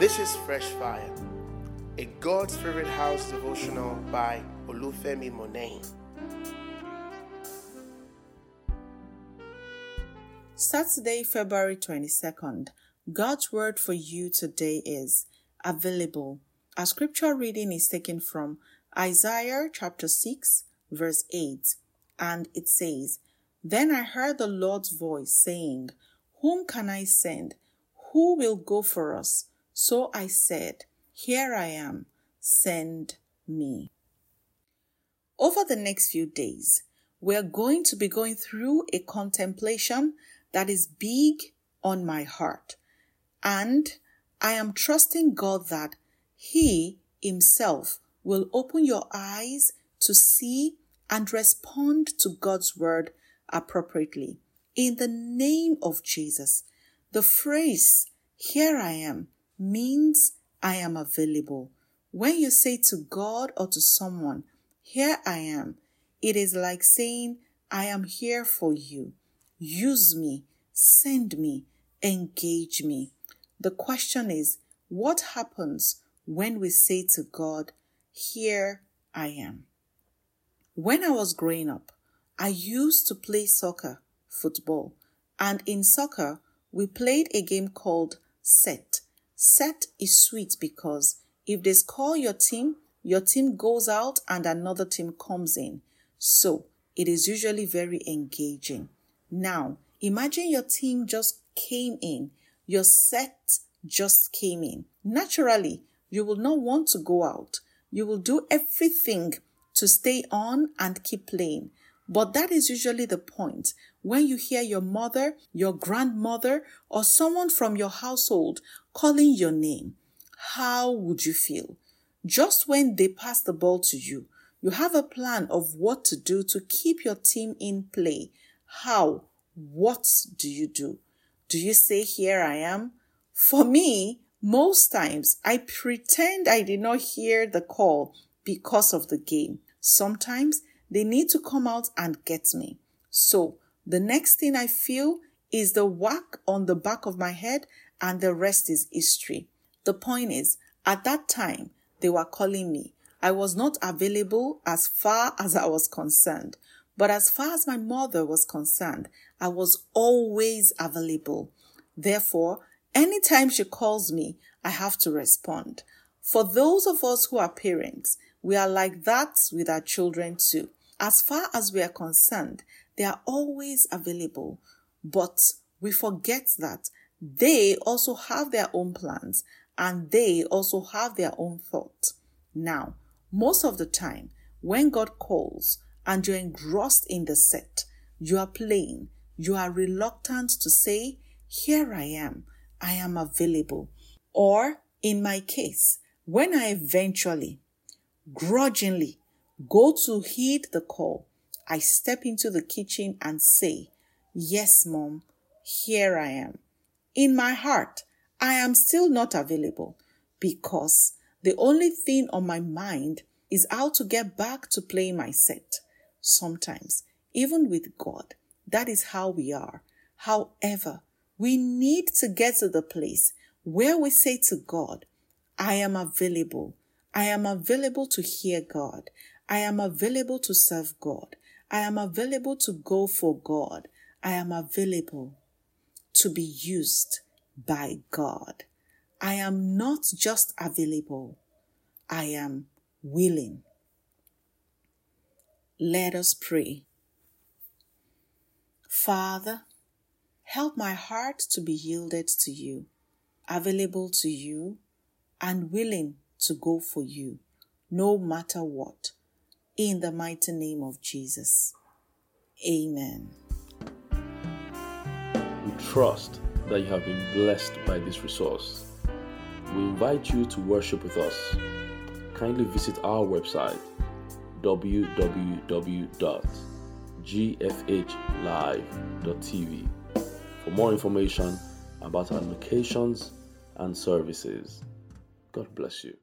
This is Fresh Fire, a God's Favorite House devotional by Olufemi Monet. Saturday, February 22nd. God's word for you today is available. Our scripture reading is taken from Isaiah chapter 6, verse 8, and it says, "Then I heard the Lord's voice saying, 'Whom can I send? Who will go for us?' So I said, 'Here I am, send me.'" Over the next few days, we're going to be going through a contemplation that is big on my heart. And I am trusting God that He Himself will open your eyes to see and respond to God's word appropriately. In the name of Jesus, the phrase, "Here I am," means I am available. When you say to God or to someone, "Here I am," it is like saying, "I am here for you. Use me, send me, engage me." The question is, what happens when we say to God, "Here I am"? When I was growing up, I used to play soccer, football, and in soccer, we played a game called set. Set is sweet because if they score your team goes out and another team comes in. So it is usually very engaging. Now, imagine your team just came in. Your set just came in. Naturally, you will not want to go out. You will do everything to stay on and keep playing. But that is usually the point when you hear your mother, your grandmother, or someone from your household calling your name. How would you feel? Just when they pass the ball to you, you have a plan of what to do to keep your team in play. How? What do you do? Do you say, "Here I am"? For me, most times I pretend I did not hear the call because of the game. Sometimes they need to come out and get me. So the next thing I feel is the whack on the back of my head, and the rest is history. The point is, at that time, they were calling me. I was not available as far as I was concerned. But as far as my mother was concerned, I was always available. Therefore, anytime she calls me, I have to respond. For those of us who are parents, we are like that with our children too. As far as we are concerned, they are always available. But we forget that they also have their own plans and they also have their own thoughts. Now, most of the time, when God calls and you're engrossed in the set, you are playing, you are reluctant to say, "Here I am available." Or, in my case, when I eventually, grudgingly, go to heed the call, I step into the kitchen and say, "Yes, Mom, here I am." In my heart, I am still not available because the only thing on my mind is how to get back to playing my set. Sometimes, even with God, that is how we are. However, we need to get to the place where we say to God, "I am available. I am available to hear God. I am available to serve God. I am available to go for God. I am available to be used by God. I am not just available. I am willing." Let us pray. Father, help my heart to be yielded to you, available to you, and willing to go for you, no matter what. In the mighty name of Jesus. Amen. We trust that you have been blessed by this resource. We invite you to worship with us. Kindly visit our website www.gfhlive.tv for more information about our locations and services. God bless you.